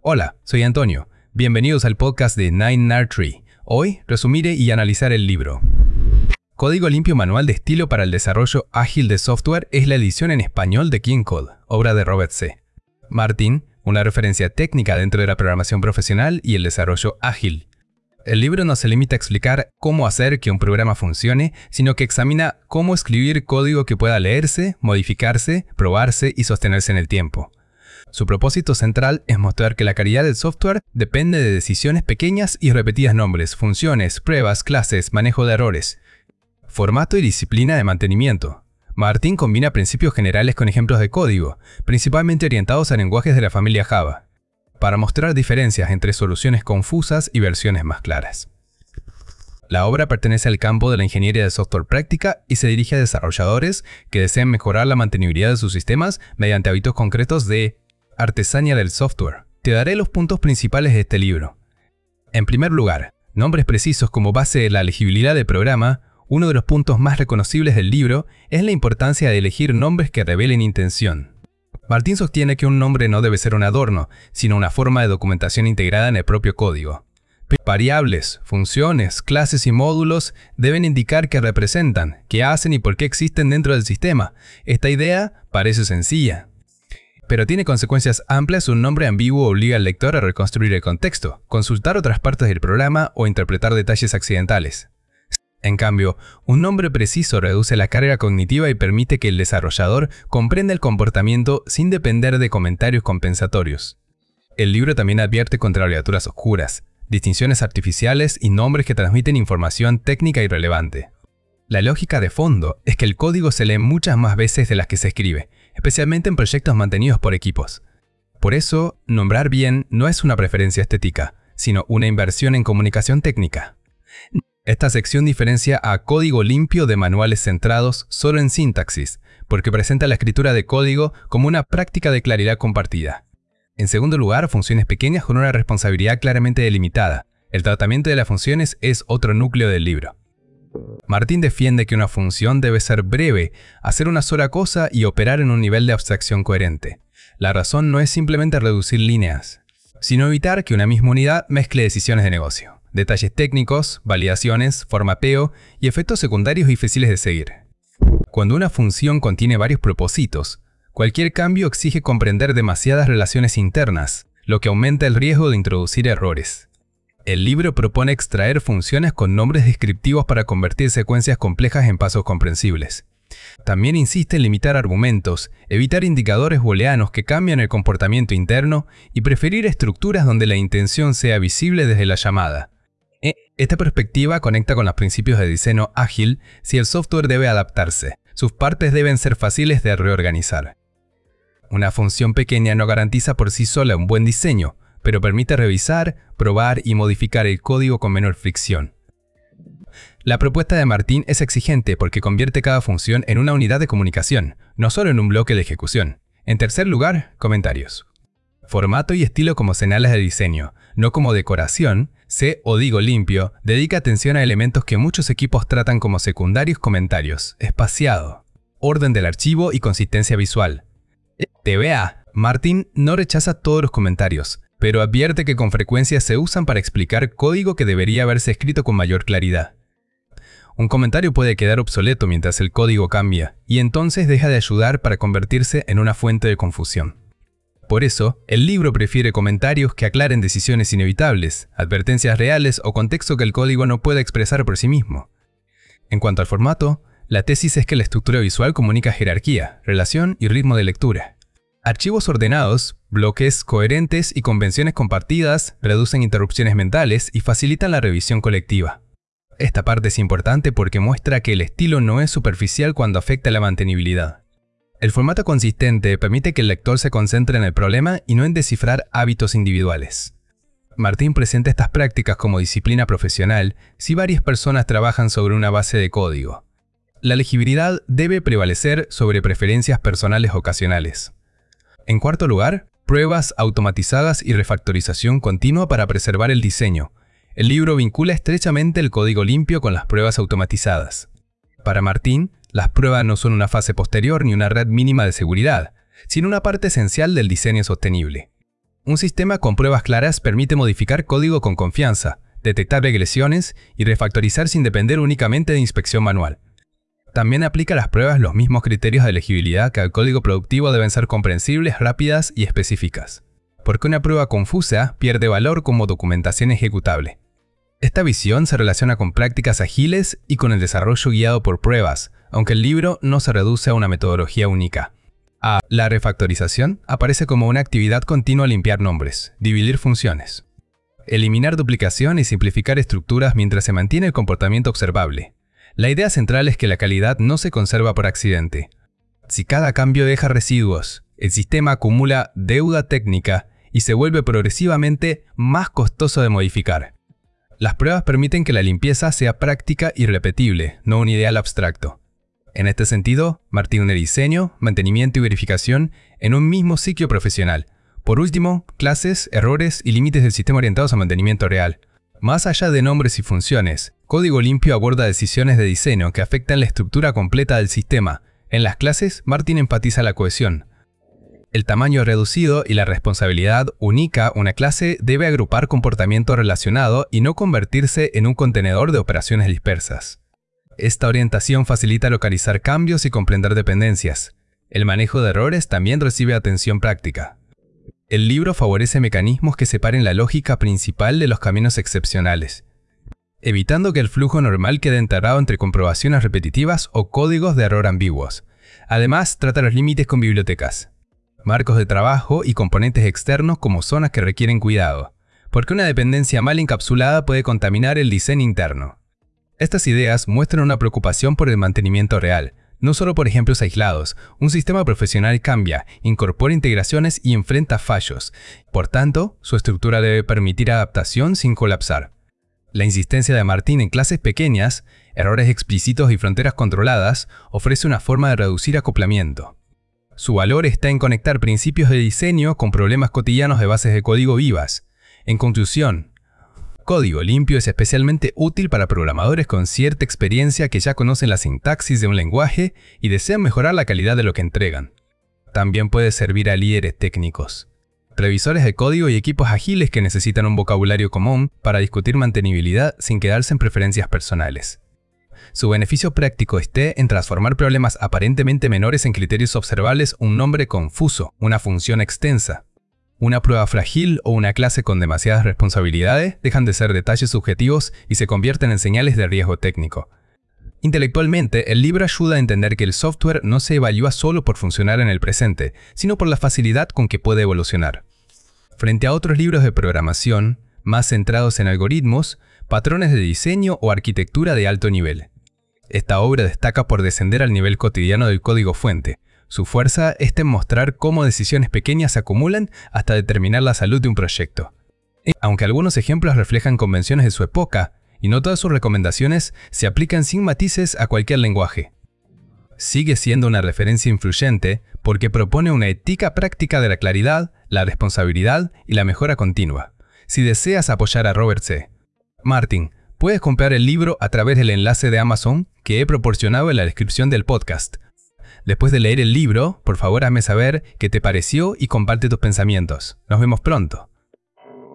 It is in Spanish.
Hola, soy Antonio. Bienvenidos al podcast de 9nardTree. Hoy resumiré y analizar el libro. Código limpio manual de estilo para el desarrollo ágil de software es la edición en español de King Code, obra de Robert C. Martin, una referencia técnica dentro de la programación profesional y el desarrollo ágil. El libro no se limita a explicar cómo hacer que un programa funcione, sino que examina cómo escribir código que pueda leerse, modificarse, probarse y sostenerse en el tiempo. Su propósito central es mostrar que la calidad del software depende de decisiones pequeñas y repetidas: nombres, funciones, pruebas, clases, manejo de errores, formato y disciplina de mantenimiento. Martin combina principios generales con ejemplos de código, principalmente orientados a lenguajes de la familia Java, para mostrar diferencias entre soluciones confusas y versiones más claras. La obra pertenece al campo de la ingeniería de software práctica y se dirige a desarrolladores que desean mejorar la mantenibilidad de sus sistemas mediante hábitos concretos de artesanía del software. Te daré los puntos principales de este libro. En primer lugar, nombres precisos como base de la legibilidad del programa. Uno de los puntos más reconocibles del libro es la importancia de elegir nombres que revelen intención. Martin sostiene que un nombre no debe ser un adorno, sino una forma de documentación integrada en el propio código. Variables, funciones, clases y módulos deben indicar qué representan, qué hacen y por qué existen dentro del sistema. Esta idea parece sencilla, pero tiene consecuencias amplias. Un nombre ambiguo obliga al lector a reconstruir el contexto, consultar otras partes del programa o interpretar detalles accidentales. En cambio, un nombre preciso reduce la carga cognitiva y permite que el desarrollador comprenda el comportamiento sin depender de comentarios compensatorios. El libro también advierte contra abreviaturas oscuras, distinciones artificiales y nombres que transmiten información técnica irrelevante. La lógica de fondo es que el código se lee muchas más veces de las que se escribe, especialmente en proyectos mantenidos por equipos. Por eso, nombrar bien no es una preferencia estética, sino una inversión en comunicación técnica. Esta sección diferencia a código limpio de manuales centrados solo en sintaxis, porque presenta la escritura de código como una práctica de claridad compartida. En segundo lugar, funciones pequeñas con una responsabilidad claramente delimitada. El tratamiento de las funciones es otro núcleo del libro. Martin defiende que una función debe ser breve, hacer una sola cosa y operar en un nivel de abstracción coherente. La razón no es simplemente reducir líneas, sino evitar que una misma unidad mezcle decisiones de negocio, detalles técnicos, validaciones, formapeo y efectos secundarios difíciles de seguir. Cuando una función contiene varios propósitos, cualquier cambio exige comprender demasiadas relaciones internas, lo que aumenta el riesgo de introducir errores. El libro propone extraer funciones con nombres descriptivos para convertir secuencias complejas en pasos comprensibles. También insiste en limitar argumentos, evitar indicadores booleanos que cambian el comportamiento interno y preferir estructuras donde la intención sea visible desde la llamada. Esta perspectiva conecta con los principios de diseño ágil. Si el software debe adaptarse, sus partes deben ser fáciles de reorganizar. Una función pequeña no garantiza por sí sola un buen diseño, pero permite revisar, probar y modificar el código con menor fricción. La propuesta de Martin es exigente porque convierte cada función en una unidad de comunicación, no solo en un bloque de ejecución. En tercer lugar, comentarios. Formato y estilo como señales de diseño, no como decoración. Código limpio dedica atención a elementos que muchos equipos tratan como secundarios: comentarios, espaciado, orden del archivo y consistencia visual. TVA. Martin no rechaza todos los comentarios, pero advierte que con frecuencia se usan para explicar código que debería haberse escrito con mayor claridad. Un comentario puede quedar obsoleto mientras el código cambia, y entonces deja de ayudar para convertirse en una fuente de confusión. Por eso, el libro prefiere comentarios que aclaren decisiones inevitables, advertencias reales o contexto que el código no pueda expresar por sí mismo. En cuanto al formato, la tesis es que la estructura visual comunica jerarquía, relación y ritmo de lectura. Archivos ordenados, bloques coherentes y convenciones compartidas reducen interrupciones mentales y facilitan la revisión colectiva. Esta parte es importante porque muestra que el estilo no es superficial cuando afecta la mantenibilidad. El formato consistente permite que el lector se concentre en el problema y no en descifrar hábitos individuales. Martin presenta estas prácticas como disciplina profesional si varias personas trabajan sobre una base de código. La legibilidad debe prevalecer sobre preferencias personales ocasionales. En cuarto lugar, pruebas automatizadas y refactorización continua para preservar el diseño. El libro vincula estrechamente el código limpio con las pruebas automatizadas. Para Martin, las pruebas no son una fase posterior ni una red mínima de seguridad, sino una parte esencial del diseño sostenible. Un sistema con pruebas claras permite modificar código con confianza, detectar regresiones y refactorizar sin depender únicamente de inspección manual. También aplica a las pruebas los mismos criterios de elegibilidad que al código productivo deben ser comprensibles, rápidas y específicas, porque una prueba confusa pierde valor como documentación ejecutable. Esta visión se relaciona con prácticas ágiles y con el desarrollo guiado por pruebas, aunque el libro no se reduce a una metodología única. La refactorización aparece como una actividad continua a limpiar nombres, dividir funciones, eliminar duplicación y simplificar estructuras mientras se mantiene el comportamiento observable. La idea central es que la calidad no se conserva por accidente. Si cada cambio deja residuos, el sistema acumula deuda técnica y se vuelve progresivamente más costoso de modificar. Las pruebas permiten que la limpieza sea práctica y repetible, no un ideal abstracto. En este sentido, Martín une diseño, mantenimiento y verificación en un mismo ciclo profesional. Por último, clases, errores y límites del sistema orientados a mantenimiento real. Más allá de nombres y funciones, Código Limpio aborda decisiones de diseño que afectan la estructura completa del sistema. En las clases, Martín enfatiza la cohesión. El tamaño reducido y la responsabilidad única una clase debe agrupar comportamiento relacionado y no convertirse en un contenedor de operaciones dispersas. Esta orientación facilita localizar cambios y comprender dependencias. El manejo de errores también recibe atención práctica. El libro favorece mecanismos que separen la lógica principal de los caminos excepcionales, evitando que el flujo normal quede enterrado entre comprobaciones repetitivas o códigos de error ambiguos. Además, trata los límites con bibliotecas, marcos de trabajo y componentes externos como zonas que requieren cuidado, porque una dependencia mal encapsulada puede contaminar el diseño interno. Estas ideas muestran una preocupación por el mantenimiento real, no solo por ejemplos aislados. Un sistema profesional cambia, incorpora integraciones y enfrenta fallos. Por tanto, su estructura debe permitir adaptación sin colapsar. La insistencia de Martín en clases pequeñas, errores explícitos y fronteras controladas ofrece una forma de reducir acoplamiento. Su valor está en conectar principios de diseño con problemas cotidianos de bases de código vivas. En conclusión, Código Limpio es especialmente útil para programadores con cierta experiencia que ya conocen la sintaxis de un lenguaje y desean mejorar la calidad de lo que entregan. También puede servir a líderes técnicos, revisores de código y equipos ágiles que necesitan un vocabulario común para discutir mantenibilidad sin quedarse en preferencias personales. Su beneficio práctico esté en transformar problemas aparentemente menores en criterios observables, un nombre confuso, una función extensa. Una prueba frágil o una clase con demasiadas responsabilidades dejan de ser detalles subjetivos y se convierten en señales de riesgo técnico. Intelectualmente, el libro ayuda a entender que el software no se evalúa solo por funcionar en el presente, sino por la facilidad con que puede evolucionar. Frente a otros libros de programación, más centrados en algoritmos, patrones de diseño o arquitectura de alto nivel. Esta obra destaca por descender al nivel cotidiano del código fuente. Su fuerza está en mostrar cómo decisiones pequeñas se acumulan hasta determinar la salud de un proyecto. Aunque algunos ejemplos reflejan convenciones de su época, y no todas sus recomendaciones se aplican sin matices a cualquier lenguaje. Sigue siendo una referencia influyente porque propone una ética práctica de la claridad, la responsabilidad y la mejora continua. Si deseas apoyar a Robert C. Martin, puedes comprar el libro a través del enlace de Amazon que he proporcionado en la descripción del podcast. Después de leer el libro, por favor hazme saber qué te pareció y comparte tus pensamientos. Nos vemos pronto.